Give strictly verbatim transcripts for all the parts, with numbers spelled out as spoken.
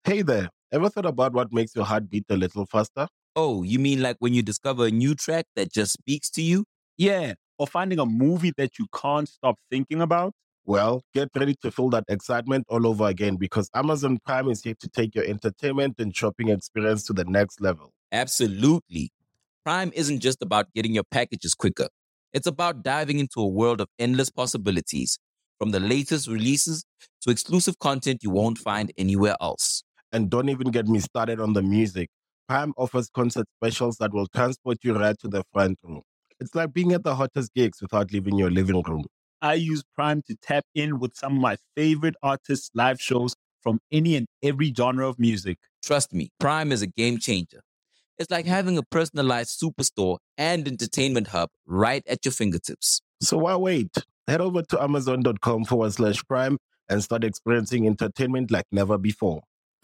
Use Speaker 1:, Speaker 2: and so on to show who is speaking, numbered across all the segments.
Speaker 1: Hey there, ever thought about what makes your heart beat a little faster?
Speaker 2: Oh, you mean like when you discover a new track that just speaks to you?
Speaker 3: Yeah, or finding a movie that you can't stop thinking about?
Speaker 1: Well, get ready to feel that excitement all over again because Amazon Prime is here to take your entertainment and shopping experience to the next level.
Speaker 2: Absolutely. Prime isn't just about getting your packages quicker. It's about diving into a world of endless possibilities, from the latest releases to exclusive content you won't find anywhere else.
Speaker 1: And don't even get me started on the music. Prime offers concert specials that will transport you right to the front row. It's like being at the hottest gigs without leaving your living room.
Speaker 3: I use Prime to tap in with some of my favorite artists' live shows from any and every genre of music.
Speaker 2: Trust me, Prime is a game changer. It's like having a personalized superstore and entertainment hub right at your fingertips.
Speaker 1: So why wait? Head over to amazon.com forward slash prime and start experiencing entertainment like never before.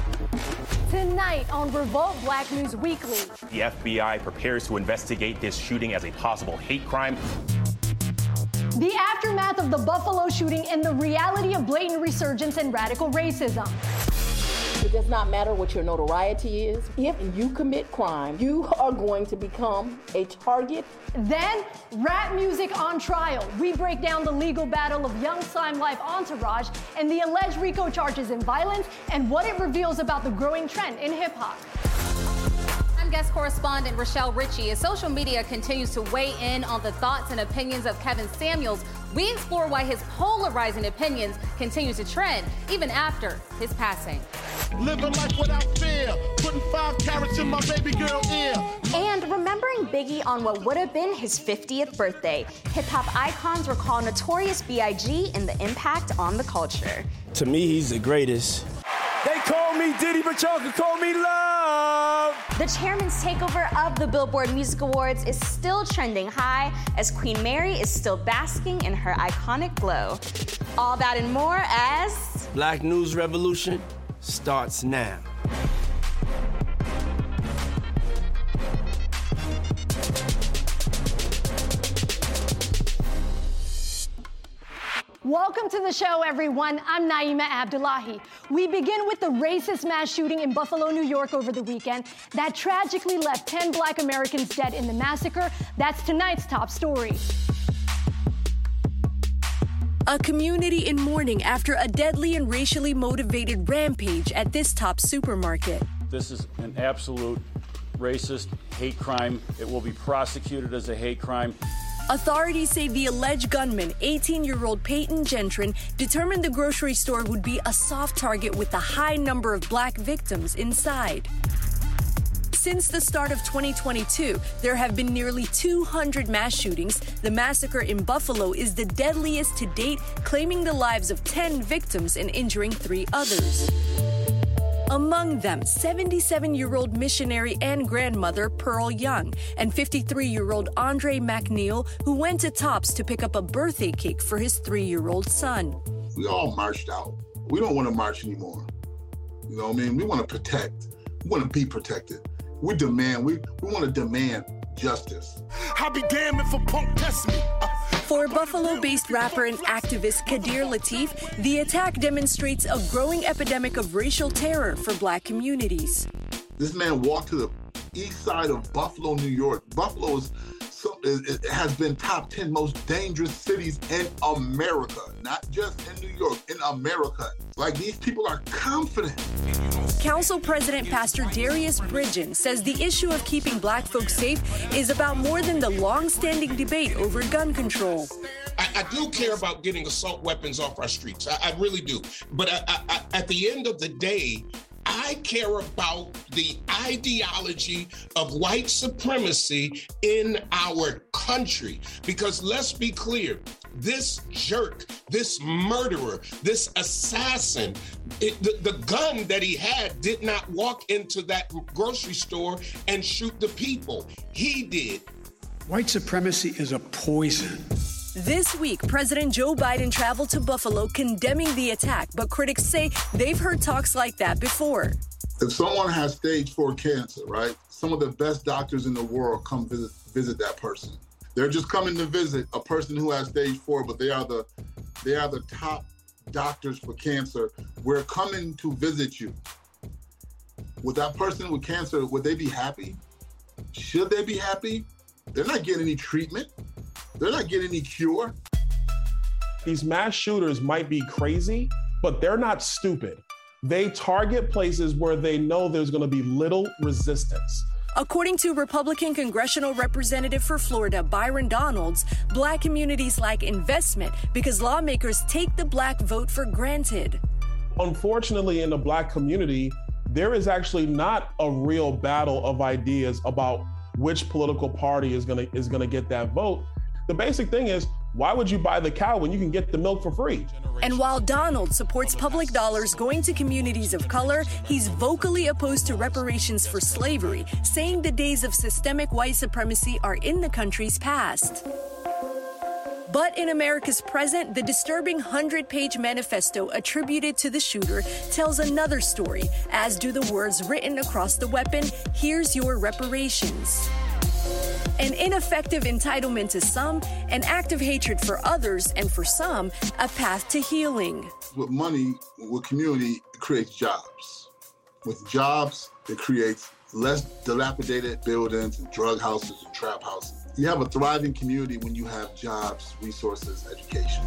Speaker 4: Tonight on Revolt Black News Weekly.
Speaker 5: The F B I prepares to investigate this shooting as a possible hate crime.
Speaker 4: The aftermath of the Buffalo shooting and the reality of blatant resurgence and radical racism.
Speaker 6: It does not matter what your notoriety is. If you commit crime, you are going to become a target.
Speaker 4: Then, rap music on trial. We break down the legal battle of Young Slime Life Entourage and the alleged RICO charges in violence and what it reveals about the growing trend in hip-hop.
Speaker 7: I'm guest correspondent Rochelle Ritchie. As social media continues to weigh in on the thoughts and opinions of Kevin Samuels, we explore why his polarizing opinions continue to trend even after his passing.
Speaker 8: Living life without fear, putting five carrots in my baby girl ear.
Speaker 9: And remembering Biggie on what would have been his fiftieth birthday. Hip-hop icons recall Notorious B I G and the impact on the culture.
Speaker 10: To me, he's the greatest.
Speaker 8: They call me Diddy, but y'all can call me Love.
Speaker 9: The chairman's takeover of the Billboard Music Awards is still trending high as Queen Mary is still basking in her iconic glow. All that and more as
Speaker 10: Black News Revolution starts now.
Speaker 4: Welcome to the show, everyone. I'm Naima Abdullahi. We begin with the racist mass shooting in Buffalo, New York over the weekend that tragically left ten Black Americans dead in the massacre. That's tonight's top story.
Speaker 11: A community in mourning after a deadly and racially motivated rampage at this top supermarket.
Speaker 12: This is an absolute racist hate crime. It will be prosecuted as a hate crime.
Speaker 11: Authorities say the alleged gunman, eighteen-year-old Peyton Gentrin, determined the grocery store would be a soft target with a high number of Black victims inside. Since the start of twenty twenty-two, there have been nearly two hundred mass shootings. The massacre in Buffalo is the deadliest to date, claiming the lives of ten victims and injuring three others. Among them, seventy-seven-year-old missionary and grandmother Pearl Young and fifty-three-year-old Andre McNeil, who went to Tops to pick up a birthday cake for his three-year-old son.
Speaker 13: We all marched out. We don't want to march anymore. You know what I mean? We want to protect. We want to be protected. We demand, we, we want to demand justice.
Speaker 8: I'll be damned if a punk tests me. Uh,
Speaker 11: For Buffalo-based rapper and activist Kadir Latif, the attack demonstrates a growing epidemic of racial terror for Black communities.
Speaker 13: This man walked to the east side of Buffalo, New York. Buffalo is, so, it has been top ten most dangerous cities in America, not just in New York, in America. Like, these people are confident.
Speaker 11: Council President Pastor Darius Bridgen says the issue of keeping Black folks safe is about more than the long-standing debate over gun control.
Speaker 14: I, I do care about getting assault weapons off our streets. I, I really do. But I, I, at the end of the day, I care about the ideology of white supremacy in our country. Because let's be clear, this jerk, this murderer, this assassin, it, the, the gun that he had did not walk into that grocery store and shoot the people. He did.
Speaker 15: White supremacy is a poison.
Speaker 11: This week, President Joe Biden traveled to Buffalo condemning the attack, but critics say they've heard talks like that before.
Speaker 13: If someone has stage four cancer, right, some of the best doctors in the world come visit, visit that person. They're just coming to visit a person who has stage four, but they are the they are the top doctors for cancer. We're coming to visit you. Would that person with cancer, would they be happy? Should they be happy? They're not getting any treatment. They're not getting any cure.
Speaker 16: These mass shooters might be crazy, but they're not stupid. They target places where they know there's going to be little resistance.
Speaker 11: According to Republican congressional representative for Florida, Byron Donalds, Black communities lack investment because lawmakers take the Black vote for granted.
Speaker 16: Unfortunately, in the Black community, there is actually not a real battle of ideas about which political party is going to is going to get that vote. The basic thing is, why would you buy the cow when you can get the milk for free?
Speaker 11: And while Donald supports public dollars going to communities of color, he's vocally opposed to reparations for slavery, saying the days of systemic white supremacy are in the country's past. But in America's present, the disturbing hundred-page manifesto attributed to the shooter tells another story, as do the words written across the weapon, "Here's your reparations." An ineffective entitlement to some, an act of hatred for others, and for some, a path to healing.
Speaker 13: With money, with community, it creates jobs. With jobs, it creates less dilapidated buildings and drug houses and trap houses. You have a thriving community when you have jobs, resources, education.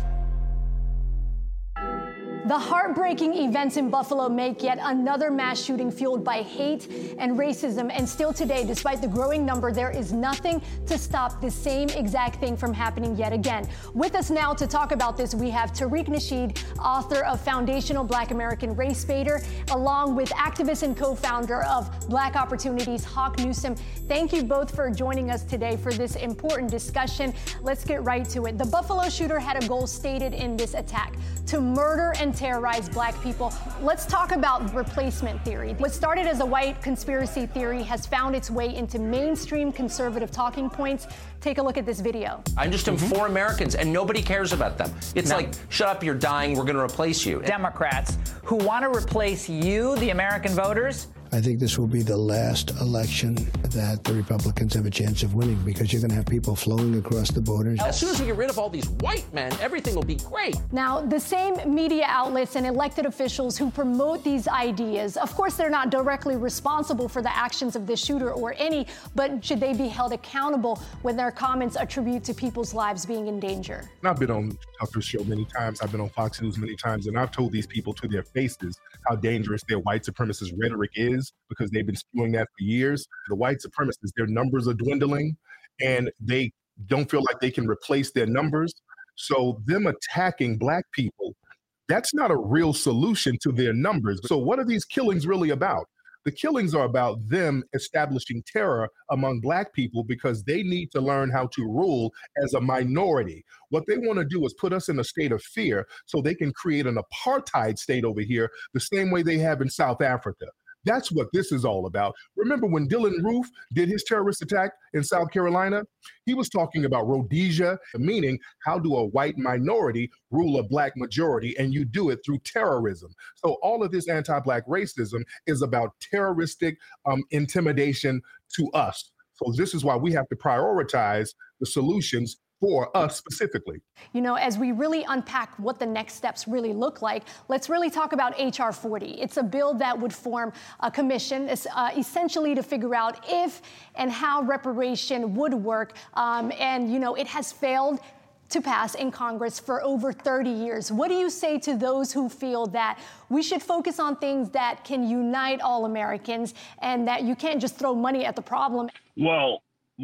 Speaker 4: The heartbreaking events in Buffalo make yet another mass shooting fueled by hate and racism. And still today, despite the growing number, there is nothing to stop the same exact thing from happening yet again. With us now to talk about this, we have Tariq Nasheed, author of Foundational Black American Race Baiter, along with activist and co-founder of Black Opportunities, Hawk Newsome. Thank you both for joining us today for this important discussion. Let's get right to it. The Buffalo shooter had a goal stated in this attack: to murder and terrorize Black people. Let's talk about replacement theory. What started as a white conspiracy theory has found its way into mainstream conservative talking points. Take a look at this video.
Speaker 17: I'm just mm-hmm. for Americans, and nobody cares about them. It's no. like, shut up, you're dying, we're going to replace you.
Speaker 18: Democrats who want to replace you, the American voters.
Speaker 19: I think this will be the last election that the Republicans have a chance of winning, because you're going to have people flowing across the borders.
Speaker 17: As soon as we get rid of all these white men, everything will be great.
Speaker 4: Now, the same media outlets and elected officials who promote these ideas, of course, they're not directly responsible for the actions of the shooter or any, but should they be held accountable when their comments attribute to people's lives being in danger?
Speaker 20: I've been on Tucker's show many times. I've been on Fox News many times, and I've told these people to their faces how dangerous their white supremacist rhetoric is, because they've been spewing that for years. The white supremacists, their numbers are dwindling, and they don't feel like they can replace their numbers. So them attacking Black people, that's not a real solution to their numbers. So what are these killings really about? The killings are about them establishing terror among Black people because they need to learn how to rule as a minority. What they want to do is put us in a state of fear so they can create an apartheid state over here the same way they have in South Africa. That's what this is all about. Remember when Dylan Roof did his terrorist attack in South Carolina? He was talking about Rhodesia, meaning how do a white minority rule a Black majority, and you do it through terrorism. So all of this anti-Black racism is about terroristic um, intimidation to us. So this is why we have to prioritize the solutions for us specifically.
Speaker 4: You know, as we really unpack what the next steps really look like, let's really talk about H R forty. It's a bill that would form a commission uh, essentially to figure out if and how reparation would work. Um, and, you know, it has failed to pass in Congress for over thirty years. What do you say to those who feel that we should focus on things that can unite all Americans and that you can't just throw money at the problem?
Speaker 21: Well,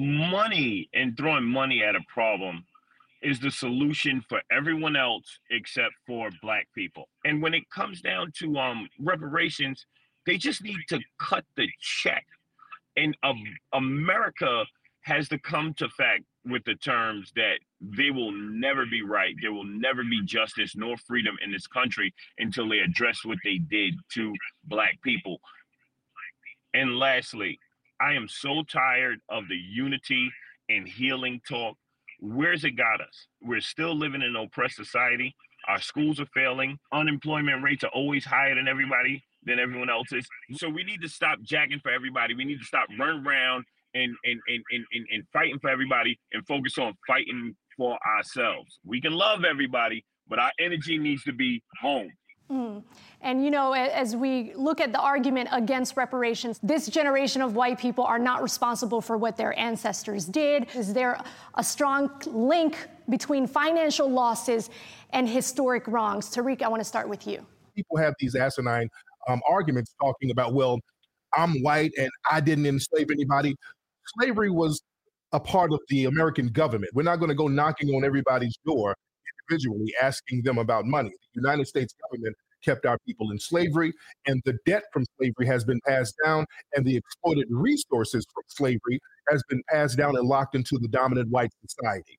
Speaker 21: money and throwing money at a problem is the solution for everyone else except for Black people. And when it comes down to um, reparations, they just need to cut the check. And um, America has to come to fact with the terms that they will never be right. There will never be justice nor freedom in this country until they address what they did to Black people. And lastly, I am so tired of the unity and healing talk. Where's it got us? We're still living in an oppressed society. Our schools are failing. Unemployment rates are always higher than everybody, than everyone else's. So we need to stop jacking for everybody. We need to stop running around and, and, and, and, and, and fighting for everybody and focus on fighting for ourselves. We can love everybody, but our energy needs to be home.
Speaker 4: Mm. And, you know, as we look at the argument against reparations, this generation of white people are not responsible for what their ancestors did. Is there a strong link between financial losses and historic wrongs? Tariq, I want to start with you.
Speaker 20: People have these asinine um, arguments talking about, well, I'm white and I didn't enslave anybody. Slavery was a part of the American government. We're not going to go knocking on everybody's door individually asking them about money. The United States government kept our people in slavery, and the debt from slavery has been passed down, and the exploited resources from slavery has been passed down and locked into the dominant white society.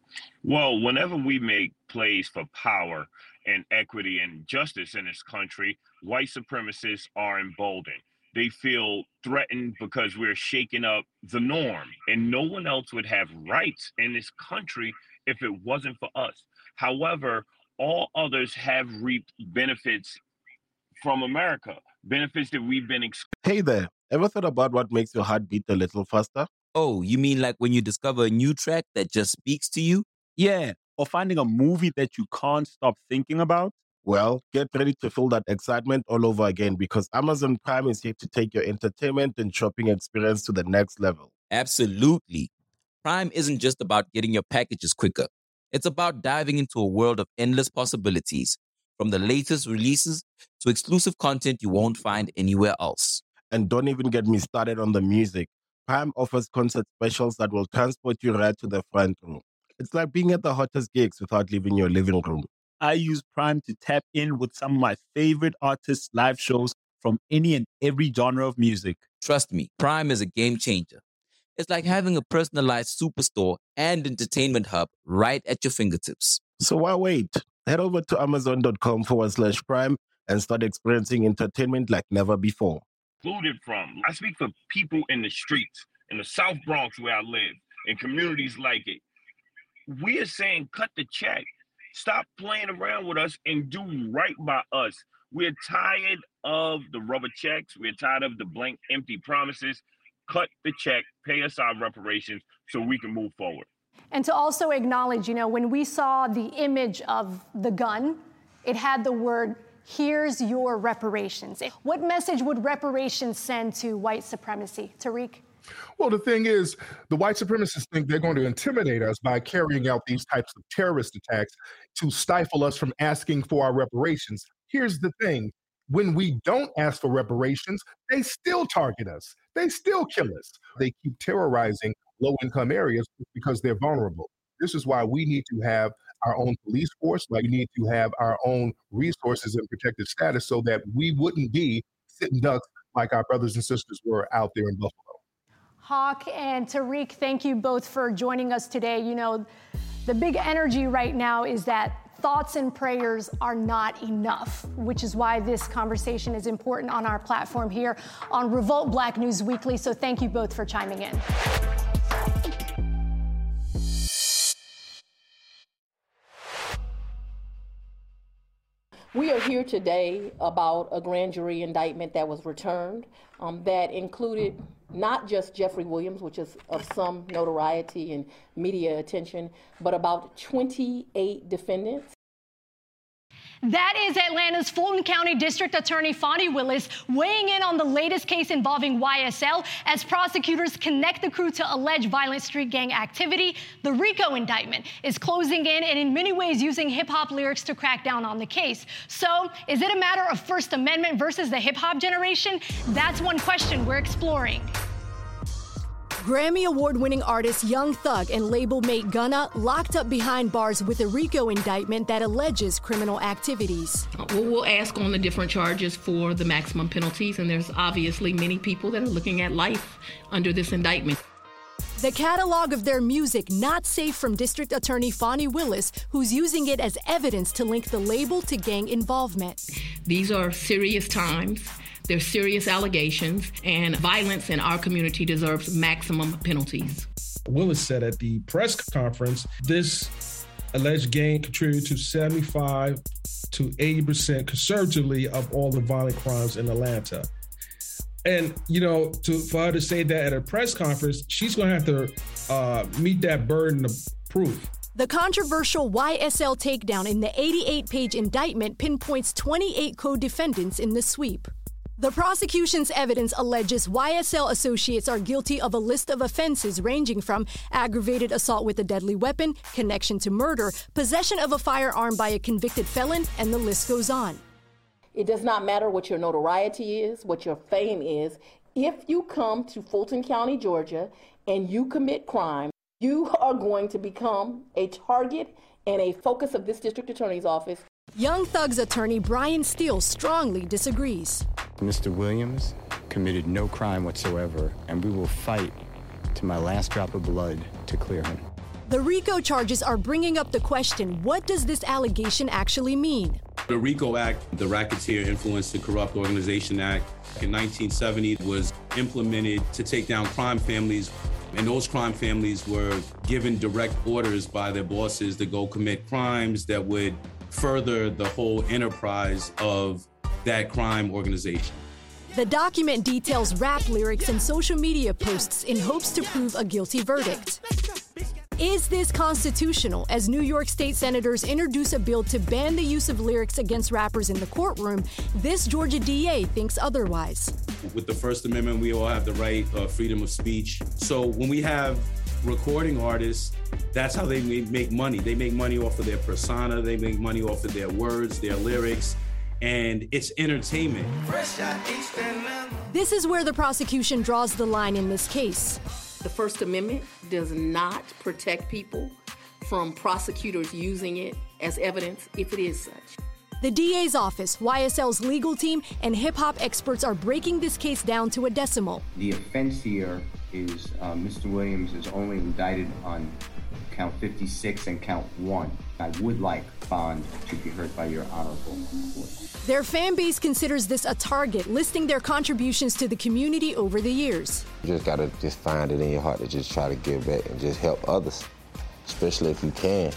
Speaker 21: Well, whenever we make plays for power and equity and justice in this country, white supremacists are emboldened. They feel threatened because we're shaking up the norm, and no one else would have rights in this country if it wasn't for us. However, all others have reaped benefits from America, benefits that we've been ex-
Speaker 1: Hey there, ever thought about what makes your heart beat a little faster?
Speaker 2: Oh, you mean like when you discover a new track that just speaks to you?
Speaker 3: Yeah, or finding a movie that you can't stop thinking about?
Speaker 1: Well, get ready to feel that excitement all over again because Amazon Prime is here to take your entertainment and shopping experience to the next level.
Speaker 2: Absolutely. Prime isn't just about getting your packages quicker. It's about diving into a world of endless possibilities, from the latest releases to exclusive content you won't find anywhere else.
Speaker 1: And don't even get me started on the music. Prime offers concert specials that will transport you right to the front row. It's like being at the hottest gigs without leaving your living room.
Speaker 3: I use Prime to tap in with some of my favorite artists' live shows from any and every genre of music.
Speaker 2: Trust me, Prime is a game changer. It's like having a personalized superstore and entertainment hub right at your fingertips.
Speaker 1: So why wait? Head over to amazon.com forward slash prime and start experiencing entertainment like never before.
Speaker 21: Excluded from. I speak for people in the streets, in the South Bronx where I live, in communities like it. We are saying cut the check. Stop playing around with us and do right by us. We're tired of the rubber checks. We're tired of the blank, empty promises. Cut the check, pay us our reparations so we can move forward.
Speaker 4: And to also acknowledge, you know, when we saw the image of the gun, it had the word, here's your reparations. What message would reparations send to white supremacy? Tariq?
Speaker 20: Well, the thing is, the white supremacists think they're going to intimidate us by carrying out these types of terrorist attacks to stifle us from asking for our reparations. Here's the thing. When we don't ask for reparations, they still target us. They still kill us. They keep terrorizing low-income areas because they're vulnerable. This is why we need to have our own police force, why we need to have our own resources and protected status so that we wouldn't be sitting ducks like our brothers and sisters were out there in Buffalo.
Speaker 4: Hawk and Tariq, thank you both for joining us today. You know, the big energy right now is that thoughts and prayers are not enough, which is why this conversation is important on our platform here on Revolt Black News Weekly. So thank you both for chiming in.
Speaker 6: We are here today about a grand jury indictment that was returned um, that included not just Jeffrey Williams, which is of some notoriety and media attention, but about twenty-eight defendants.
Speaker 4: That is Atlanta's Fulton County District Attorney Fani Willis weighing in on the latest case involving Y S L as prosecutors connect the crew to alleged violent street gang activity. The RICO indictment is closing in and in many ways using hip-hop lyrics to crack down on the case. So is it a matter of First Amendment versus the hip-hop generation? That's one question we're exploring.
Speaker 11: Grammy Award-winning artist Young Thug and label mate Gunna locked up behind bars with a RICO indictment that alleges criminal activities.
Speaker 6: Well, we'll ask on the different charges for the maximum penalties, and there's obviously many people that are looking at life under this indictment.
Speaker 11: The catalog of their music not safe from District Attorney Fani Willis, who's using it as evidence to link the label to gang involvement.
Speaker 6: These are serious times. They're serious allegations, and violence in our community deserves maximum penalties.
Speaker 22: Willis said at the press conference, this alleged gang contributed to seventy-five to eighty percent conservatively of all the violent crimes in Atlanta. And, you know, to, for her to say that at a press conference, she's going to have to uh, meet that burden of proof.
Speaker 4: The controversial Y S L takedown in the eighty-eight page indictment pinpoints twenty-eight co-defendants in the sweep. The prosecution's evidence alleges Y S L associates are guilty of a list of offenses ranging from aggravated assault with a deadly weapon, connection to murder, possession of a firearm by a convicted felon, and the list goes on.
Speaker 6: It does not matter what your notoriety is, what your fame is. If you come to Fulton County, Georgia, and you commit crime, you are going to become a target and a focus of this district attorney's office.
Speaker 4: Young Thug's attorney Brian Steele strongly disagrees.
Speaker 5: Mister Williams committed no crime whatsoever, and we will fight to my last drop of blood to clear him.
Speaker 4: The RICO charges are bringing up the question, what does this allegation actually mean?
Speaker 7: The RICO Act, the Racketeer Influenced and Corrupt Organization Act, in nineteen seventy was implemented to take down crime families. And those crime families were given direct orders by their bosses to go commit crimes that would further the whole enterprise of that crime organization.
Speaker 4: The document details rap lyrics and social media posts in hopes to prove a guilty verdict. Is this constitutional as New York State senators introduce a bill to ban the use of lyrics against rappers in the courtroom? This Georgia D A thinks otherwise.
Speaker 7: With the First Amendment, we all have the right of freedom of speech. So when we have recording artists, that's how they make money. They make money off of their persona. They make money off of their words, their lyrics, and it's entertainment.
Speaker 4: This is where the prosecution draws the line in this case.
Speaker 6: The First Amendment does not protect people from prosecutors using it as evidence if it is such.
Speaker 4: The D A's office, Y S L's legal team, and hip-hop experts are breaking this case down to a decimal.
Speaker 23: The offense here is uh, Mister Williams is only indicted on count fifty-six and count one. I would like bond to be heard by your honorable court.
Speaker 4: Their fan base considers this a target, listing their contributions to the community over the years.
Speaker 24: You just gotta just find it in your heart to just try to give back and just help others, especially if you can.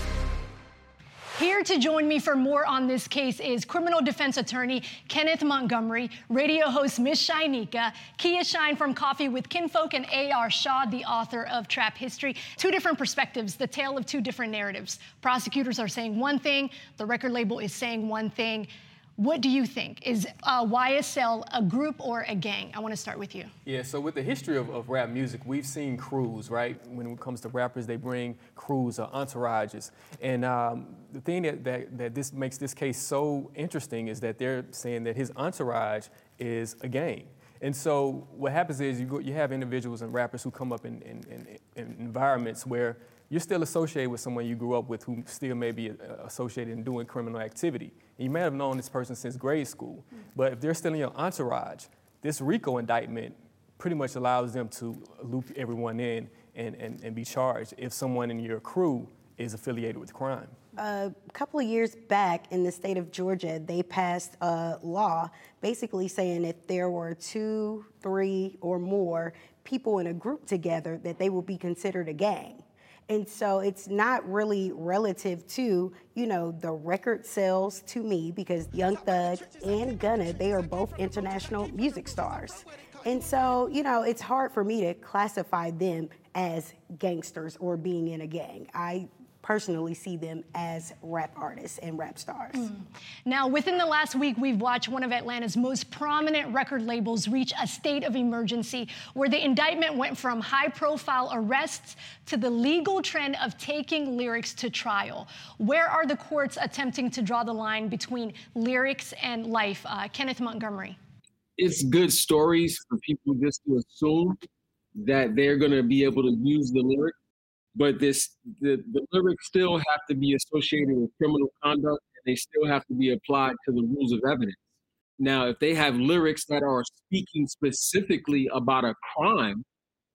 Speaker 4: Here to join me for more on this case is criminal defense attorney Kenneth Montgomery, radio host Miss Shinika, Kia Shine from Coffee with Kinfolk, and A R Shaw, the author of Trap History. Two different perspectives, the tale of two different narratives. Prosecutors are saying one thing, the record label is saying one thing. What do you think? Is uh, Y S L a group or a gang? I want to start with you.
Speaker 25: Yeah, so with the history of, of rap music, we've seen crews, right? When it comes to rappers, they bring crews or entourages. And um, the thing that, that, that this makes this case so interesting is that they're saying that his entourage is a gang. And so what happens is you, go, you have individuals and rappers who come up in, in, in, in environments where you're still associated with someone you grew up with who still may be associated in doing criminal activity. And you may have known this person since grade school, but if they're still in your entourage, this RICO indictment pretty much allows them to loop everyone in and, and, and be charged if someone in your crew is affiliated with crime.
Speaker 26: A couple of years back in the state of Georgia, they passed a law basically saying if there were two, three, or more people in a group together, that they will be considered a gang. And so it's not really relative to, you know, the record sales to me, because Young Thug and Gunna, they are both international music stars. And so, you know, it's hard for me to classify them as gangsters or being in a gang. I personally see them as rap artists and rap stars. Mm.
Speaker 4: Now, within the last week, we've watched one of Atlanta's most prominent record labels reach a state of emergency where the indictment went from high-profile arrests to the legal trend of taking lyrics to trial. Where are the courts attempting to draw the line between lyrics and life? Uh, Kenneth Montgomery.
Speaker 27: It's good stories for people just to assume that they're going to be able to use the lyric. But this, the, the lyrics still have to be associated with criminal conduct, and they still have to be applied to the rules of evidence. Now, if they have lyrics that are speaking specifically about a crime,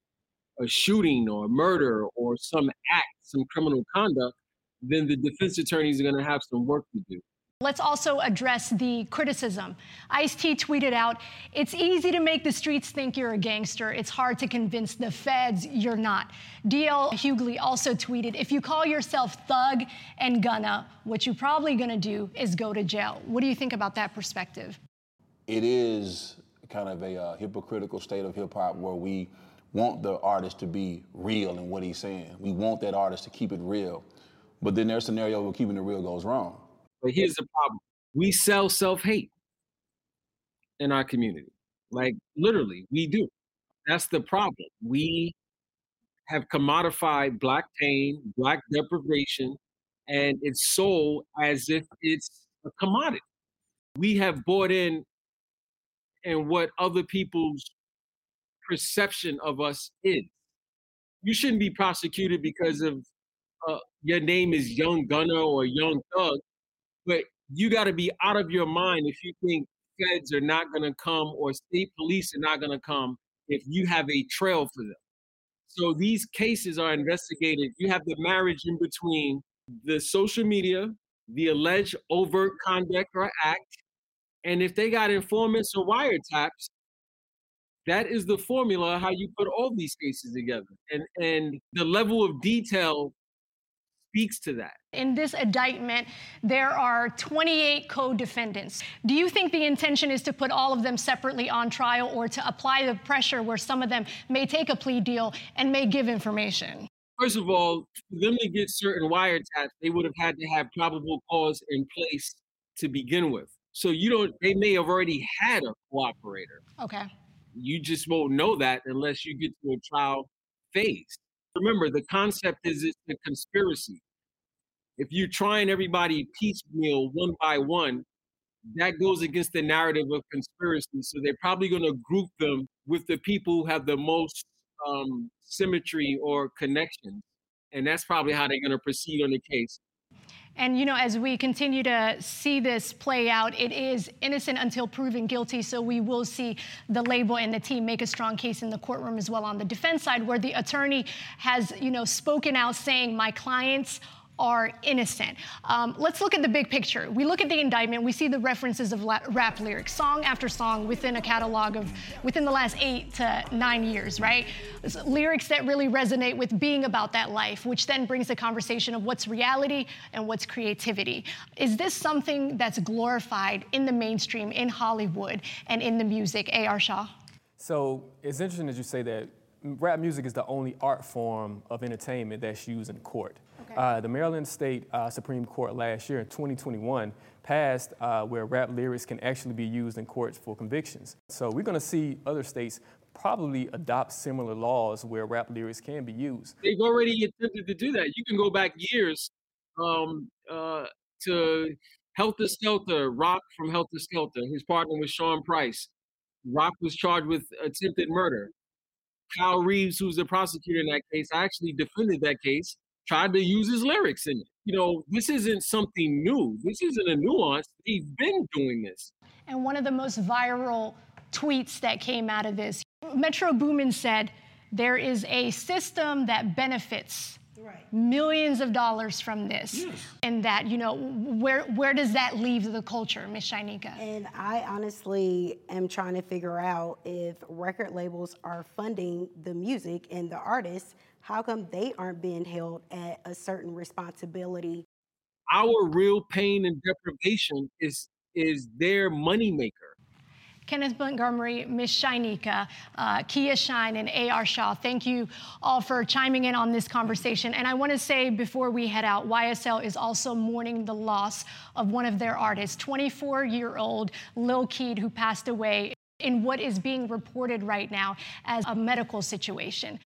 Speaker 27: a shooting or a murder or some act, some criminal conduct, then the defense attorneys are going to have some work to do.
Speaker 4: Let's also address the criticism. Ice-T tweeted out, "It's easy to make the streets think you're a gangster. It's hard to convince the feds you're not." D L Hughley also tweeted, "If you call yourself Thug and Gunna, what you're probably gonna do is go to jail." What do you think about that perspective?
Speaker 28: It is kind of a uh, hypocritical state of hip hop where we
Speaker 8: want the artist to be real in what he's saying. We want that artist to keep it real. But then there's a scenario where keeping it real goes wrong.
Speaker 27: But here's the problem. We sell self-hate in our community. Like, literally, we do. That's the problem. We have commodified Black pain, Black deprivation, and it's sold as if it's a commodity. We have bought in and what other people's perception of us is. You shouldn't be prosecuted because of uh, your name is Young Gunner or Young Thug, but you got to be out of your mind if you think feds are not going to come or state police are not going to come if you have a trail for them. So these cases are investigated. You have the marriage in between the social media, the alleged overt conduct or act, and if they got informants or wiretaps, that is the formula how you put all these cases together. And, and the level of detail speaks to that.
Speaker 4: In this indictment, there are twenty-eight co-defendants. Do you think the intention is to put all of them separately on trial or to apply the pressure where some of them may take a plea deal and may give information?
Speaker 27: First of all, for them to get certain wiretaps, they would have had to have probable cause in place to begin with. So you don't, they may have already had a cooperator.
Speaker 4: Okay.
Speaker 27: You just won't know that unless you get to a trial phase. Remember, the concept is it's a conspiracy. If you're trying everybody piecemeal one by one, that goes against the narrative of conspiracy. So they're probably going to group them with the people who have the most um, symmetry or connection. And that's probably how they're going to proceed on the case.
Speaker 4: And, you know, as we continue to see this play out, it is innocent until proven guilty. So we will see the label and the team make a strong case in the courtroom as well on the defense side, where the attorney has, you know, spoken out saying my clients are innocent. Um, let's look at the big picture. We look at the indictment, we see the references of la- rap lyrics, song after song within a catalog of, within the last eight to nine years, right? It's lyrics that really resonate with being about that life, which then brings the conversation of what's reality and what's creativity. Is this something that's glorified in the mainstream, in Hollywood, and in the music? A R. Shah?
Speaker 25: So it's interesting that you say that rap music is the only art form of entertainment that's used in court. Okay. Uh, the Maryland State uh, Supreme Court last year in twenty twenty-one passed uh, where rap lyrics can actually be used in courts for convictions. So we're going to see other states probably adopt similar laws where rap lyrics can be used.
Speaker 27: They've already attempted to do that. You can go back years um, uh, to Helter Skelter, Rock from Helter Skelter. His partner was Sean Price. Rock was charged with attempted murder. Kyle Reeves, who's the prosecutor in that case, actually defended that case, tried to use his lyrics in it. You know, this isn't something new. This isn't a nuance. They've been doing this.
Speaker 4: And one of the most viral tweets that came out of this, Metro Boomin said, there is a system that benefits right. millions of dollars from this. Yes. And that, you know, where where does that leave the culture, Miz Shainika?
Speaker 26: And I honestly am trying to figure out if record labels are funding the music and the artists, how come they aren't being held at a certain responsibility?
Speaker 27: Our real pain and deprivation is is their moneymaker.
Speaker 4: Kenneth Montgomery, Miz Shainika, uh, Kia Shine, and A R. Shah, thank you all for chiming in on this conversation. And I want to say before we head out, Y S L is also mourning the loss of one of their artists, twenty-four-year-old Lil Keed, who passed away in what is being reported right now as a medical situation.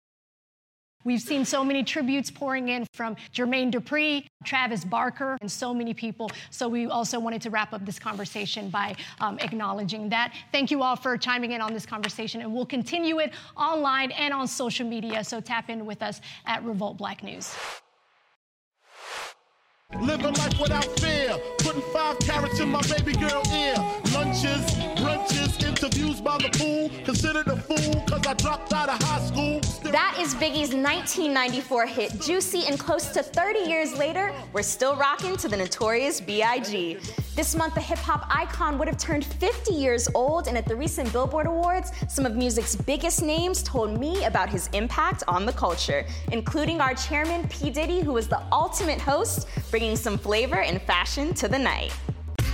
Speaker 4: We've seen so many tributes pouring in from Jermaine Dupri, Travis Barker, and so many people. So we also wanted to wrap up this conversation by um, acknowledging that. Thank you all for chiming in on this conversation, and we'll continue it online and on social media. So tap in with us at Revolt Black News.
Speaker 9: Living life without fear, putting five carats in my baby girl ear. Lunches, brunches, interviews by the pool. Considered a fool cause I dropped out of high school. Still
Speaker 10: that is Biggie's nineteen ninety-four hit Juicy, and close to thirty years later, we're still rocking to the Notorious B I G This month, the hip-hop icon would have turned fifty years old, and at the recent Billboard Awards, some of music's biggest names told me about his impact on the culture, including our chairman, P. Diddy, who was the ultimate host, bringing some flavor and fashion to the night.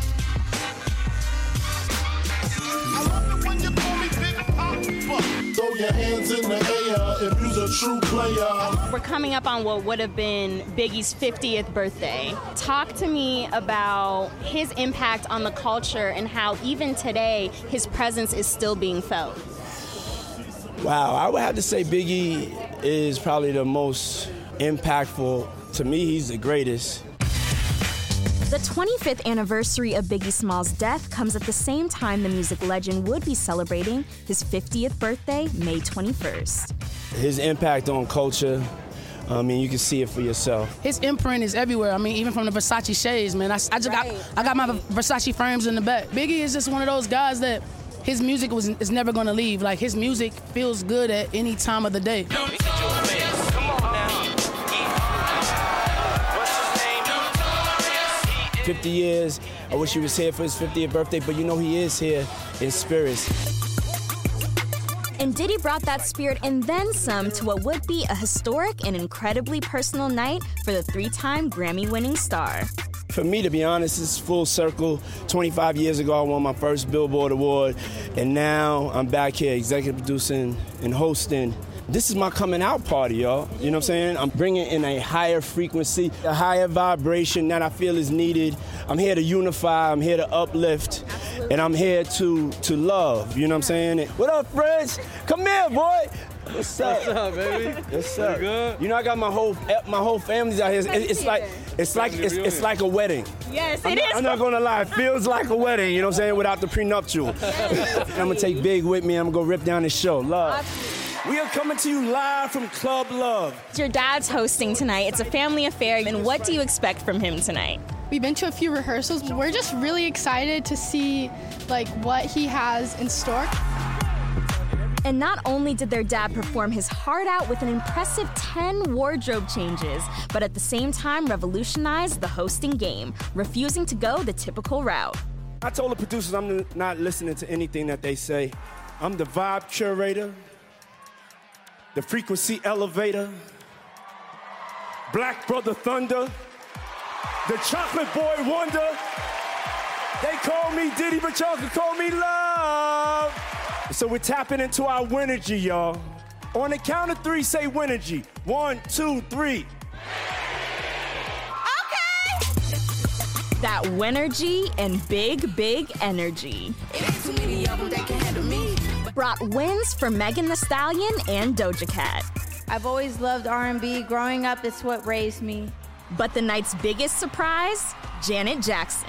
Speaker 9: I love it when you call me Big Papa. So your hands in the air if you's a true player.
Speaker 10: We're coming up on what would have been Biggie's fiftieth birthday. Talk to me about his impact on the culture and how even today his presence is still being felt.
Speaker 12: Wow, I would have to say Biggie is probably the most impactful. To me, he's the greatest.
Speaker 10: The twenty-fifth anniversary of Biggie Smalls' death comes at the same time the music legend would be celebrating his fiftieth birthday, May twenty-first.
Speaker 12: His impact on culture, I mean, you can see it for yourself.
Speaker 13: His imprint is everywhere. I mean, even from the Versace shades, man. I, I just right, got I got my Versace frames in the back. Biggie is just one of those guys that his music was is never gonna leave. Like, his music feels good at any time of the day.
Speaker 12: fifty years, I wish he was here for his fiftieth birthday, but you know he is here in spirit.
Speaker 10: And Diddy brought that spirit and then some to what would be a historic and incredibly personal night for the three-time Grammy-winning star.
Speaker 12: For me, to be honest, it's full circle. twenty-five years ago, I won my first Billboard Award, and now I'm back here executive producing and hosting. This is my coming out party, y'all. You know what I'm saying? I'm bringing in a higher frequency, a higher vibration that I feel is needed. I'm here to unify, I'm here to uplift, Absolutely. And I'm here to to love, you know what I'm saying? What up, friends? Come here, boy. What's up?
Speaker 14: What's up, baby?
Speaker 12: What's up?
Speaker 14: You good?
Speaker 12: You know, I got my whole my whole family's out here. It's, it's like it's like it's, it's like a wedding.
Speaker 10: Yes,
Speaker 12: I'm
Speaker 10: it
Speaker 12: not,
Speaker 10: is.
Speaker 12: I'm not gonna lie, it feels like a wedding, you know what I'm saying, without the prenuptial. I'm gonna take Big with me, I'm gonna go rip down this show. Love. Absolutely. We are coming to you live from Club Love.
Speaker 10: Your dad's hosting tonight. It's a family affair. And what do you expect from him tonight?
Speaker 15: We've been to a few rehearsals, but we're just really excited to see like what he has in store.
Speaker 10: And not only did their dad perform his heart out with an impressive ten wardrobe changes, but at the same time revolutionized the hosting game, refusing to go the typical route.
Speaker 12: I told the producers I'm not listening to anything that they say. I'm the vibe curator, the frequency elevator, Black Brother Thunder, the Chocolate Boy Wonder. They call me Diddy, but y'all can call me Love. So we're tapping into our Winergy, y'all. On the count of three, say Winergy. One, two, three.
Speaker 10: Okay. That Winergy and big, big energy. It ain't too many of them that can handle me. Brought wins for Megan Thee Stallion and Doja Cat.
Speaker 16: I've always loved R and B. Growing up, it's what raised me.
Speaker 10: But the night's biggest surprise, Janet Jackson.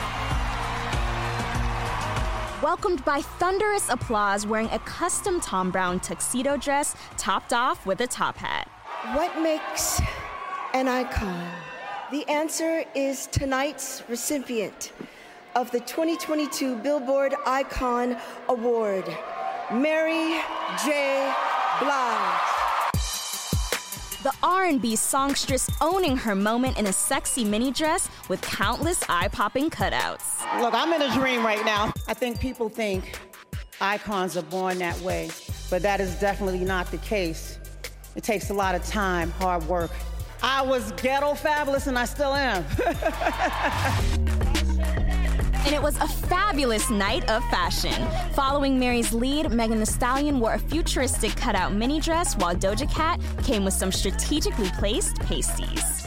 Speaker 10: Welcomed by thunderous applause wearing a custom Thom Browne tuxedo dress topped off with a top hat.
Speaker 18: What makes an icon? The answer is tonight's recipient of the twenty twenty-two Billboard Icon Award, Mary J. Blige.
Speaker 10: The R and B songstress owning her moment in a sexy mini dress with countless eye-popping cutouts.
Speaker 19: Look, I'm in a dream right now. I think people think icons are born that way, but that is definitely not the case. It takes a lot of time, hard work. I was ghetto fabulous, and I still am.
Speaker 10: And it was a fabulous night of fashion. Following Mary's lead, Megan Thee Stallion wore a futuristic cutout mini dress, while Doja Cat came with some strategically placed pasties.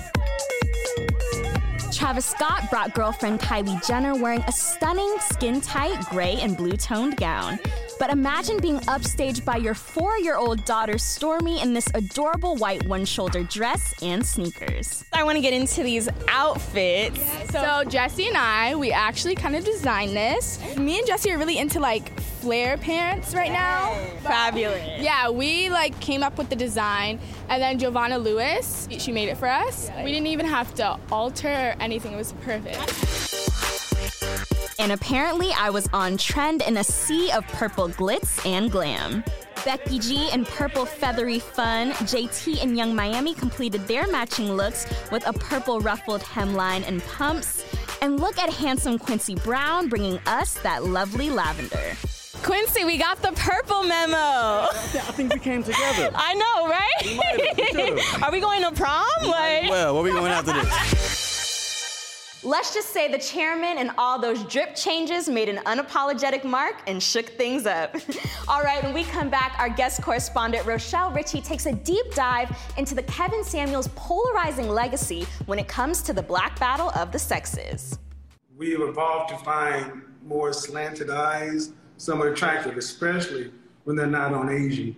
Speaker 10: Travis Scott brought girlfriend Kylie Jenner wearing a stunning skin-tight gray and blue-toned gown. But imagine being upstaged by your four-year-old daughter Stormi in this adorable white one-shoulder dress and sneakers. I want to get into these outfits.
Speaker 15: So, so Jesse and I, we actually kind of designed this. Me and Jesse are really into like flare pants right now.
Speaker 10: Fabulous.
Speaker 15: Yeah, we like came up with the design, and then Giovanna Lewis, she made it for us. We didn't even have to alter anything. It was perfect.
Speaker 10: And apparently I was on trend in a sea of purple glitz and glam. Becky G in purple feathery fun, J T and Young Miami completed their matching looks with a purple ruffled hemline and pumps. And look at handsome Quincy Brown bringing us that lovely lavender. Quincy, we got the purple memo.
Speaker 14: I think we came together.
Speaker 10: I know, right?
Speaker 14: We might have. We
Speaker 10: Are we going to prom? Like...
Speaker 14: Well, where are we going after this?
Speaker 10: Let's just say the chairman and all those drip changes made an unapologetic mark and shook things up. All right, when we come back, our guest correspondent Rochelle Ritchie takes a deep dive into the Kevin Samuels polarizing legacy when it comes to the black battle of the sexes.
Speaker 1: We have evolved to find more slanted eyes somewhat attractive, especially when they're not on Asian.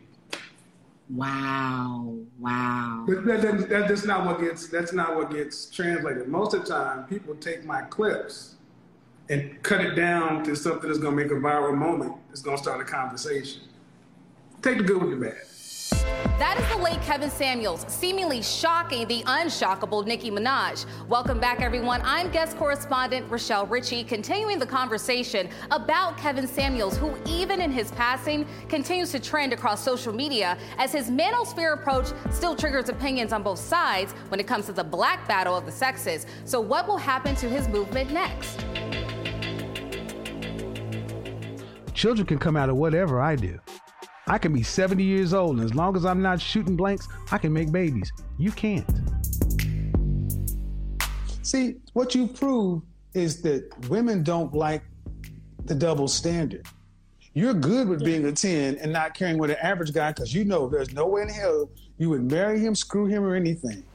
Speaker 2: Wow, wow.
Speaker 1: But that, that, that, that's not what gets, that's not what gets translated. Most of the time, people take my clips and cut it down to something that's gonna make a viral moment. It's gonna start a conversation. Take the good with the bad.
Speaker 3: That is the late Kevin Samuels, seemingly shocking the unshockable Nicki Minaj. Welcome back, everyone. I'm guest correspondent Rochelle Ritchie, continuing the conversation about Kevin Samuels, who even in his passing continues to trend across social media as his manosphere approach still triggers opinions on both sides when it comes to the black battle of the sexes. So what will happen to his movement next?
Speaker 11: Children can come out of whatever I do. I can be seventy years old, and as long as I'm not shooting blanks, I can make babies. You can't.
Speaker 17: See, what you prove is that women don't like the double standard. You're good with being a ten and not caring what an average guy, because you know there's no way in hell you would marry him, screw him, or anything.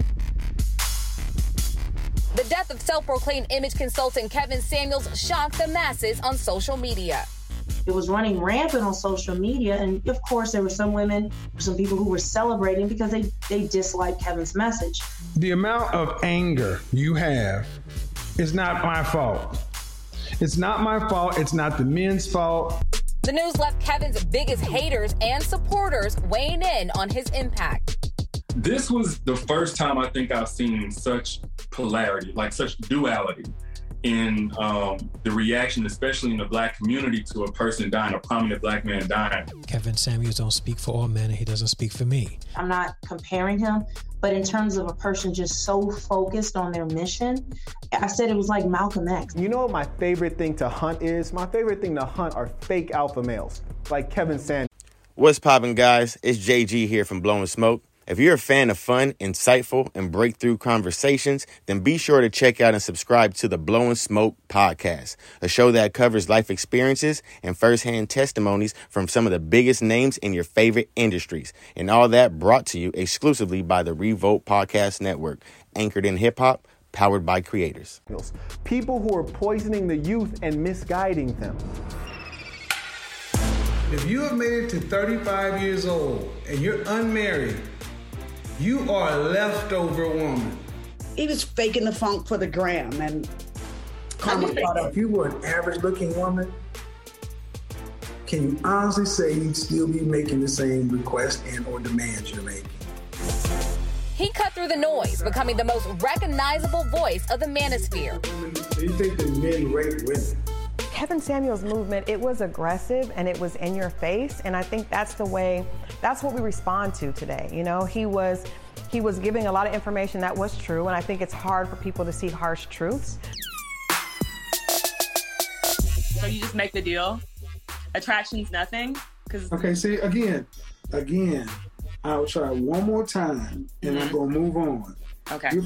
Speaker 3: The death of self-proclaimed image consultant Kevin Samuels shocked the masses on social media.
Speaker 20: It was running rampant on social media, and of course there were some women, some people who were celebrating because they, they disliked Kevin's message.
Speaker 17: The amount of anger you have is not my fault. It's not my fault. It's not the men's fault.
Speaker 3: The news left Kevin's biggest haters and supporters weighing in on his impact.
Speaker 21: This was the first time I think I've seen such polarity, like such duality in um, the reaction, especially in the black community, to a person dying, a prominent black man dying.
Speaker 28: Kevin Samuels don't speak for all men, and he doesn't speak for me.
Speaker 20: I'm not comparing him, but in terms of a person just so focused on their mission, I said it was like Malcolm X.
Speaker 29: You know what my favorite thing to hunt is? My favorite thing to hunt are fake alpha males, like Kevin Samuels.
Speaker 30: What's poppin', guys? It's J G here from Blowing Smoke. If you're a fan of fun, insightful, and breakthrough conversations, then be sure to check out and subscribe to the Blowing Smoke podcast, a show that covers life experiences and firsthand testimonies from some of the biggest names in your favorite industries, and all that brought to you exclusively by the Revolt Podcast Network, anchored in hip-hop, powered by creators.
Speaker 29: People who are poisoning the youth and misguiding them.
Speaker 17: If you have made it to thirty-five years old and you're unmarried, you are a leftover woman.
Speaker 31: He was faking the funk for the gram, and karma caught up.
Speaker 1: If you were an average-looking woman, can you honestly say you'd still be making the same requests and or demands you're making?
Speaker 3: He cut through the noise, becoming the most recognizable voice of the manosphere.
Speaker 1: Do you think that men rape women?
Speaker 32: Kevin Samuels' movement, it was aggressive and it was in your face, and I think that's the way, that's what we respond to today. You know, he was, he was giving a lot of information that was true, and I think it's hard for people to see harsh truths.
Speaker 33: So you just make the deal? Attraction's nothing? Cause
Speaker 1: Okay, see, again, again, I'll try one more time, and mm-hmm. I'm gonna move on.
Speaker 33: Okay.
Speaker 1: You,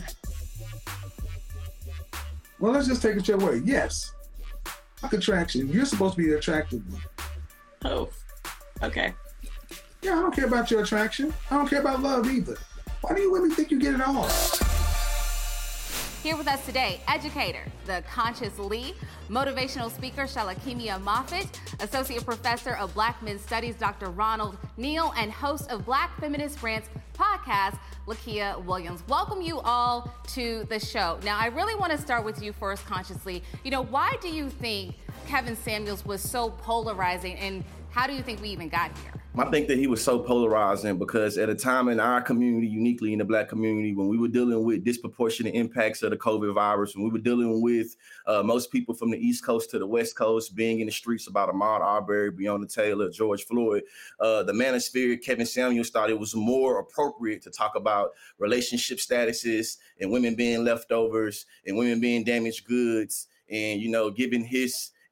Speaker 1: well, let's just take it your way. Yes. Attraction. You're supposed to be the attractive one.
Speaker 33: Oh, okay.
Speaker 1: Yeah, I don't care about your attraction. I don't care about love either. Why do you women think you get it all?
Speaker 3: Here with us today, educator, the Conscious Lee, motivational speaker, Shalakimia Moffitt, associate professor of Black Men's Studies, Doctor Ronald Neal, and host of Black Feminist Rants podcast, Lakia Williams. Welcome you all to the show. Now, I really want to start with you first, Consciously. You know, why do you think Kevin Samuels was so polarizing, and how do you think we even got here?
Speaker 34: I think that he was so polarizing because at a time in our community, uniquely in the Black community, when we were dealing with disproportionate impacts of the COVID virus, when we were dealing with uh, most people from the East Coast to the West Coast being in the streets about Ahmaud Arbery, Breonna Taylor, George Floyd, uh, the manosphere, Kevin Samuels thought it was more appropriate to talk about relationship statuses and women being leftovers and women being damaged goods and, you know, giving his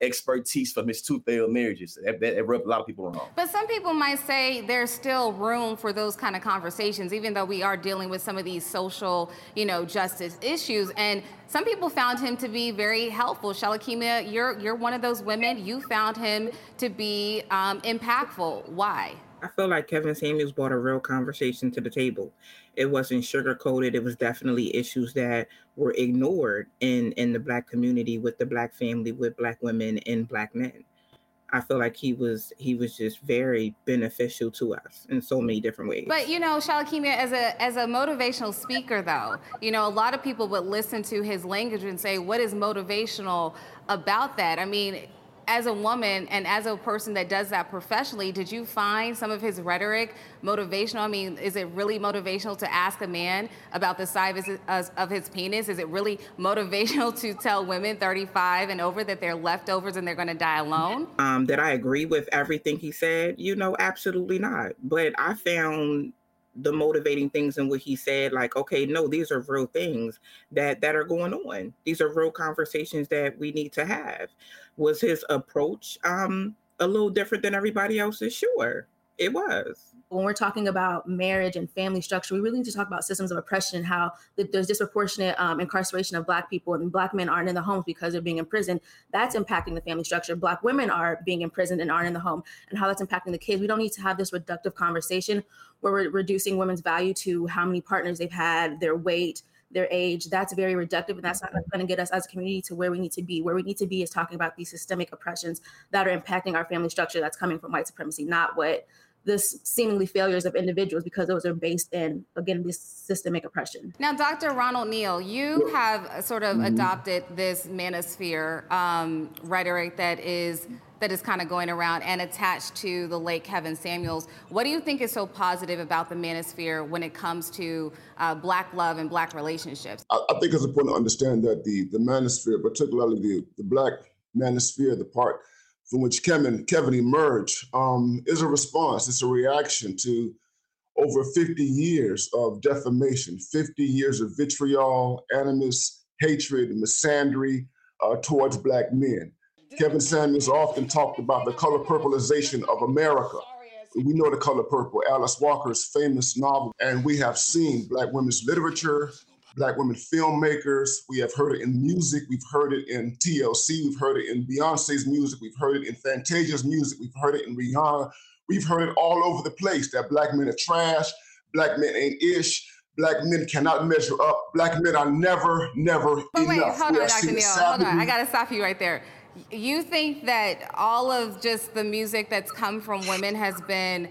Speaker 34: expertise from his two failed marriages. That, that, that rubbed a lot of people wrong.
Speaker 3: But some people might say there's still room for those kind of conversations, even though we are dealing with some of these social, you know, justice issues. And some people found him to be very helpful. Shalakima, you're you're one of those women. You found him to be um, impactful. Why?
Speaker 2: I feel like Kevin Samuels brought a real conversation to the table. It wasn't sugar-coated. It was definitely issues that were ignored in, in the Black community, with the Black family, with Black women and Black men. I feel like he was he was just very beneficial to us in so many different ways.
Speaker 3: But, you know, Shalakima, as a as a motivational speaker, though, you know, a lot of people would listen to his language and say, what is motivational about that? I mean, as a woman and as a person that does that professionally, did you find some of his rhetoric motivational? I mean, is it really motivational to ask a man about the size of his, of his penis? Is it really motivational to tell women thirty-five and over that they're leftovers and they're going to die alone?
Speaker 2: Um, did I agree with everything he said? You know, absolutely not. But I found the motivating things in what he said, like, okay, no, these are real things that that are going on. These are real conversations that we need to have. Was his approach um, a little different than everybody else's? Sure, it was.
Speaker 4: When we're talking about marriage and family structure, we really need to talk about systems of oppression and how there's disproportionate um, incarceration of Black people, and Black men aren't in the homes because they're being imprisoned. That's impacting the family structure. Black women are being imprisoned and aren't in the home, and how that's impacting the kids. We don't need to have this reductive conversation where we're reducing women's value to how many partners they've had, their weight, their age. That's very reductive, and that's not going to get us as a community to where we need to be. Where we need to be is talking about these systemic oppressions that are impacting our family structure that's coming from white supremacy, not what this seemingly failures of individuals, because those are based in, again, this systemic oppression.
Speaker 3: Now, Doctor Ronald Neal, you have sort of mm-hmm. adopted this manosphere um, rhetoric that is that is kind of going around and attached to the late Kevin Samuels. What do you think is so positive about the manosphere when it comes to uh, Black love and Black relationships?
Speaker 5: I, I think it's important to understand that the, the manosphere, particularly the, the Black manosphere, the part from which Kevin, Kevin emerged, um, is a response. It's a reaction to over fifty years of defamation, fifty years of vitriol, animus, hatred, misandry uh, towards Black men. Kevin Samuels often talked about the color purpleization of America. We know the color purple, Alice Walker's famous novel, and we have seen Black women's literature, Black women filmmakers. We have heard it in music. We've heard it in T L C. We've heard it in Beyonce's music. We've heard it in Fantasia's music. We've heard it in Rihanna. We've heard it all over the place that Black men are trash, Black men ain't ish, Black men cannot measure up, Black men are never, never
Speaker 3: but
Speaker 5: enough.
Speaker 3: Wait, hold
Speaker 5: we
Speaker 3: on, Doctor Neal, hold on. I gotta stop you right there. You think that all of just the music that's come from women has been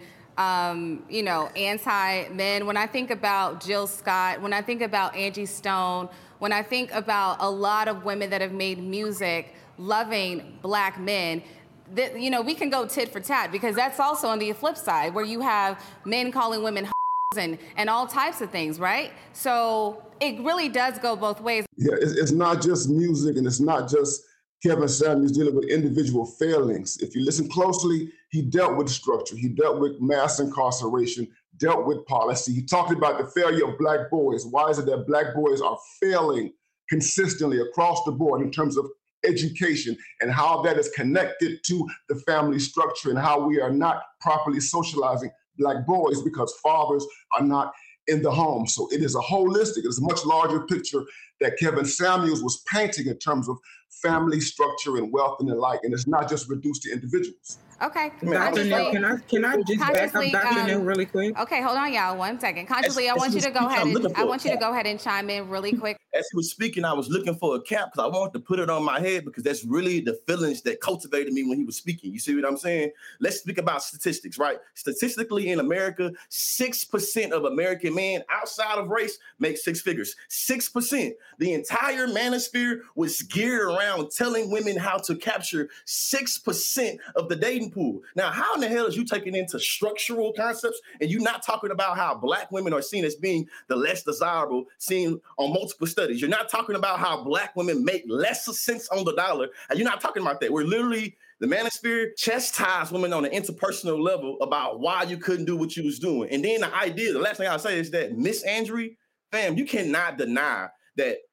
Speaker 3: Um, you know, anti-men. When I think about Jill Scott, when I think about Angie Stone, when I think about a lot of women that have made music loving Black men, that, you know, we can go tit for tat, because that's also on the flip side, where you have men calling women and, and all types of things, right? So it really does go both ways.
Speaker 5: Yeah, it's, it's not just music, and it's not just Kevin Samuels dealing with individual failings. If you listen closely, he dealt with structure. He dealt with mass incarceration, dealt with policy. He talked about the failure of Black boys. Why is it that Black boys are failing consistently across the board in terms of education, and how that is connected to the family structure, and how we are not properly socializing Black boys because fathers are not in the home. So it is a holistic, it is a much larger picture that Kevin Samuels was painting in terms of family structure and wealth and the like, and it's not just reduced to individuals.
Speaker 3: Okay.
Speaker 2: Doctor Neal, can I can I just back up Doctor Neal really quick?
Speaker 3: Okay, hold on, y'all, one second. Consciously, I want you to go ahead and I want you to go ahead and chime in really quick.
Speaker 34: As he was speaking, I was looking for a cap because I wanted to put it on my head, because that's really the feelings that cultivated me when he was speaking. You see what I'm saying? Let's speak about statistics, right? Statistically in America, six percent of American men outside of race make six figures. six percent. The entire manosphere was geared around telling women how to capture six percent of the dating pool. Now, how in the hell is you taking into structural concepts and you not talking about how Black women are seen as being the less desirable, seen on multiple studies? You're not talking about how Black women make less sense on the dollar. And you're not talking about that. We're literally, the manosphere chastised women on an interpersonal level about why you couldn't do what you was doing. And then the idea, the last thing I'll say is that Miss Andrew, fam, you cannot deny that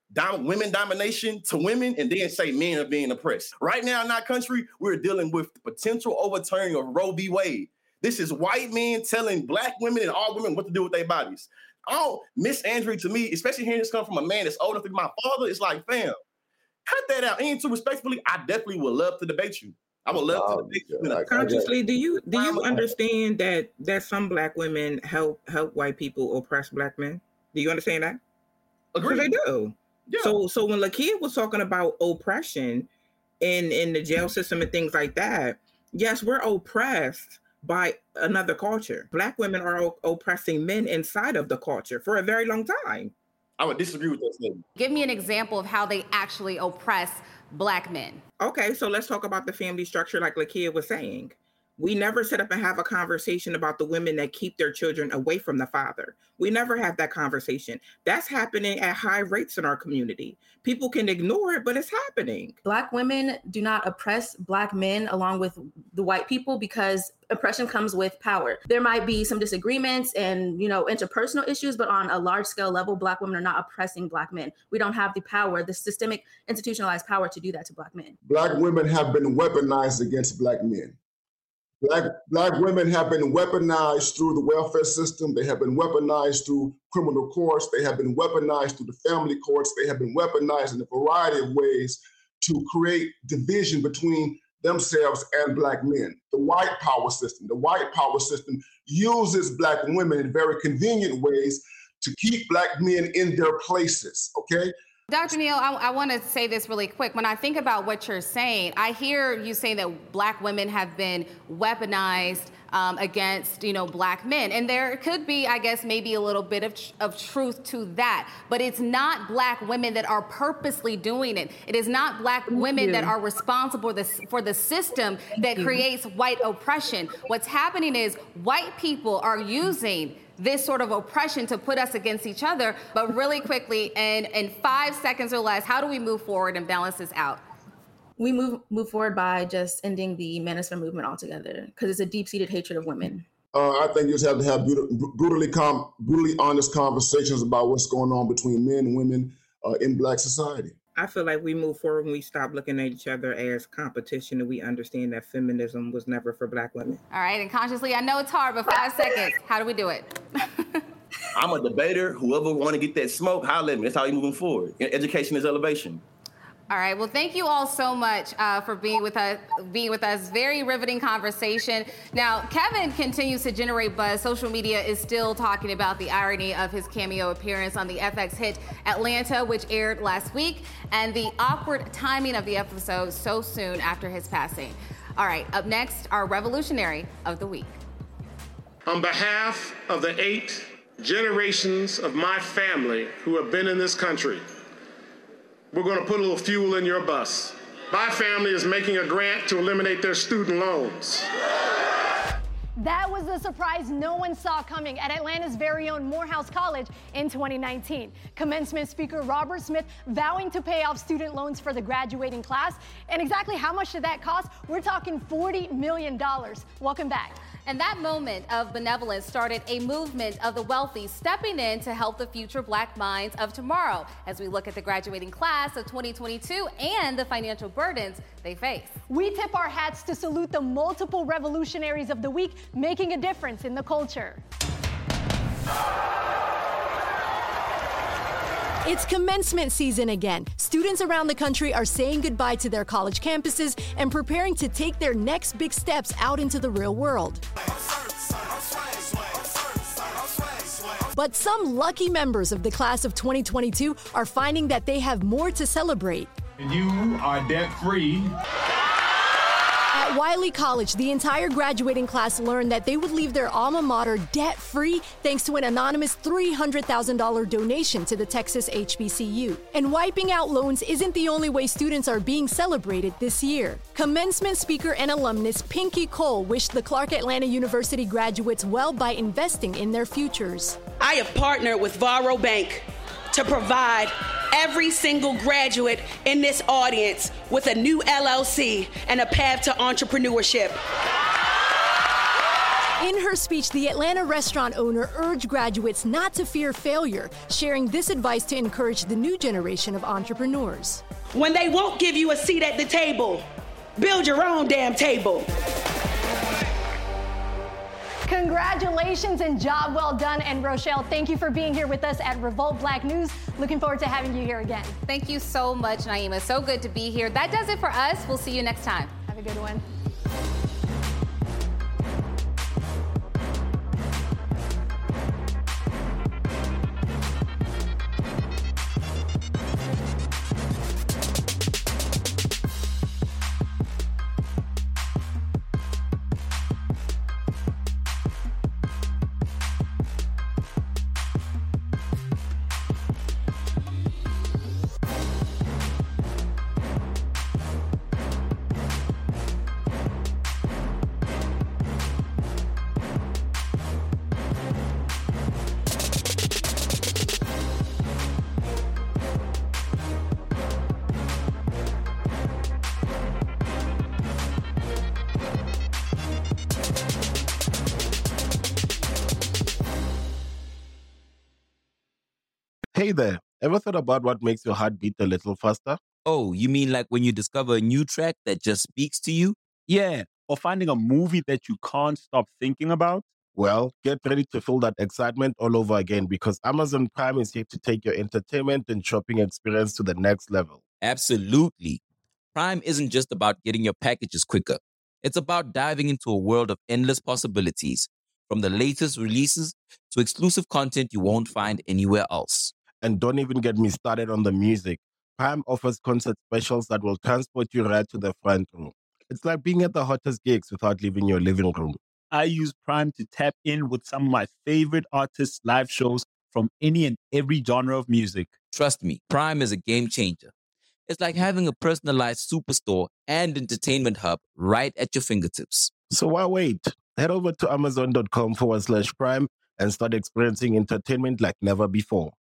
Speaker 34: dom- women domination to women and then say men are being oppressed. Right now in our country, we're dealing with the potential overturning of Roe v. Wade. This is white men telling black women and all women what to do with their bodies. Oh, misandry to me, especially hearing this come from a man that's old enough to be my father, it's like, fam, cut that out. And too respectfully, I definitely would love to debate you. I would love to debate you.
Speaker 2: Like, consciously, do you do you understand that that some black women help help white people oppress black men? Do you understand that?
Speaker 34: Agree.
Speaker 2: They do.
Speaker 34: Yeah.
Speaker 2: So so when Lakia was talking about oppression in in the jail system and things like that, yes, we're oppressed by another culture. Black women are o- oppressing men inside of the culture for a very long time.
Speaker 34: I would disagree with that statement.
Speaker 3: Give me an example of how they actually oppress black men.
Speaker 2: Okay, so let's talk about the family structure like Lakia was saying. We never sit up and have a conversation about the women that keep their children away from the father. We never have that conversation. That's happening at high rates in our community. People can ignore it, but it's happening.
Speaker 4: Black women do not oppress Black men along with the white people because oppression comes with power. There might be some disagreements and, you know, interpersonal issues, but on a large scale level, Black women are not oppressing Black men. We don't have the power, the systemic institutionalized power to do that to Black men.
Speaker 5: Black women have been weaponized against Black men. Black, black women have been weaponized through the welfare system. They have been weaponized through criminal courts. They have been weaponized through the family courts. They have been weaponized in a variety of ways to create division between themselves and Black men. The white power system, the white power system uses Black women in very convenient ways to keep Black men in their places, okay?
Speaker 3: Doctor Neal, I, I want to say this really quick. When I think about what you're saying, I hear you say that Black women have been weaponized um, against, you know, Black men. And there could be, I guess, maybe a little bit of, of truth to that. But it's not Black women that are purposely doing it. It is not Black Thank women you. that are responsible for the, for the system Thank that you. creates white oppression. What's happening is white people are using this sort of oppression to put us against each other. But really quickly, and in five seconds or less, how do we move forward and balance this out?
Speaker 4: We move move forward by just ending the Manosphere movement altogether, because it's a deep-seated hatred of women.
Speaker 5: Uh, I think you just have to have brutal, brutally, com- brutally honest conversations about what's going on between men and women uh, in Black society.
Speaker 2: I feel like we move forward when we stop looking at each other as competition and we understand that feminism was never for Black women.
Speaker 3: All right, and consciously, I know it's hard, but five seconds. How do we do it?
Speaker 34: I'm a debater. Whoever want to get that smoke, holler at me. That's how you moving forward. Education is elevation.
Speaker 3: All right. Well, thank you all so much uh, for being with us. Being with us. Very riveting conversation. Now, Kevin continues to generate buzz. Social media is still talking about the irony of his cameo appearance on the F X hit Atlanta, which aired last week, and the awkward timing of the episode so soon after his passing. All right. Up next, our revolutionary of the week.
Speaker 6: On behalf of the eight generations of my family who have been in this country, we're going to put a little fuel in your bus. My family is making a grant to eliminate their student loans.
Speaker 7: That was the surprise no one saw coming at Atlanta's very own Morehouse College in twenty nineteen. Commencement speaker Robert Smith vowing to pay off student loans for the graduating class. And exactly how much did that cost? We're talking forty million dollars. Welcome back.
Speaker 3: And that moment of benevolence started a movement of the wealthy stepping in to help the future Black minds of tomorrow as we look at the graduating class of twenty twenty-two and the financial burdens they face.
Speaker 7: We tip our hats to salute the multiple revolutionaries of the week making a difference in the culture.
Speaker 8: It's commencement season again. Students around the country are saying goodbye to their college campuses and preparing to take their next big steps out into the real world. But some lucky members of the class of twenty twenty-two are finding that they have more to celebrate.
Speaker 9: You are debt-free.
Speaker 8: At Wiley College, the entire graduating class learned that they would leave their alma mater debt-free thanks to an anonymous three hundred thousand dollars donation to the Texas H B C U. And wiping out loans isn't the only way students are being celebrated this year. Commencement speaker and alumnus Pinky Cole wished the Clark Atlanta University graduates well by investing in their futures.
Speaker 12: I have partnered with Varo Bank to provide every single graduate in this audience with a new L L C and a path to entrepreneurship.
Speaker 8: In her speech, the Atlanta restaurant owner urged graduates not to fear failure, sharing this advice to encourage the new generation of entrepreneurs.
Speaker 12: When they won't give you a seat at the table, build your own damn table.
Speaker 7: Congratulations and job well done. And Rochelle, thank you for being here with us at Revolt Black News. Looking forward to having you here again.
Speaker 3: Thank you so much, Naima. So good to be here. That does it for us. We'll see you next time.
Speaker 7: Have a good one.
Speaker 10: Hey there, ever thought about what makes your heart beat a little faster?
Speaker 11: Oh, you mean like when you discover a new track that just speaks to you?
Speaker 13: Yeah, or finding a movie that you can't stop thinking about?
Speaker 10: Well, get ready to feel that excitement all over again because Amazon Prime is here to take your entertainment and shopping experience to the next level.
Speaker 11: Absolutely. Prime isn't just about getting your packages quicker. It's about diving into a world of endless possibilities, from the latest releases to exclusive content you won't find anywhere else.
Speaker 10: And don't even get me started on the music. Prime offers concert specials that will transport you right to the front row. It's like being at the hottest gigs without leaving your living room.
Speaker 13: I use Prime to tap in with some of my favorite artists' live shows from any and every genre of music.
Speaker 11: Trust me, Prime is a game changer. It's like having a personalized superstore and entertainment hub right at your fingertips.
Speaker 10: So why wait? Head over to amazon.com forward slash Prime and start experiencing entertainment like never before.